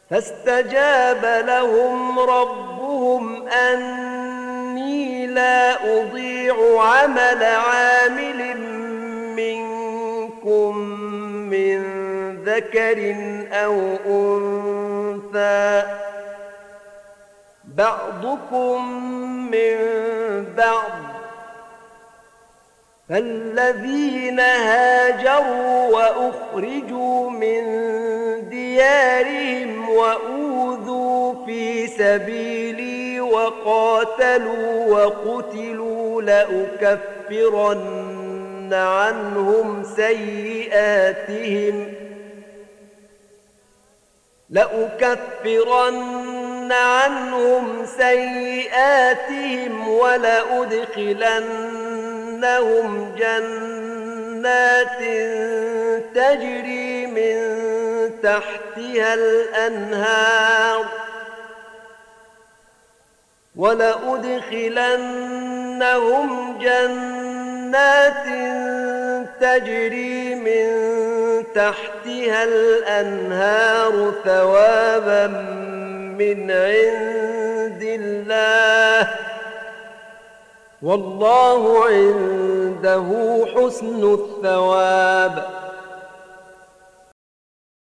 فاستجاب لهم ربهم أني لا أضيع عمل عامل منكم من ذكر أو أنثى بعضكم من بعض، فالذين هاجروا وأخرجوا من ديارهم وأوذوا في سبيلي وقاتلوا وقتلوا لأكفرن عنهم سيئاتهم ولأدخلنهم جنات تجري من تحتها الأنهار ثوابا من عند الله، والله عنده حسن الثواب.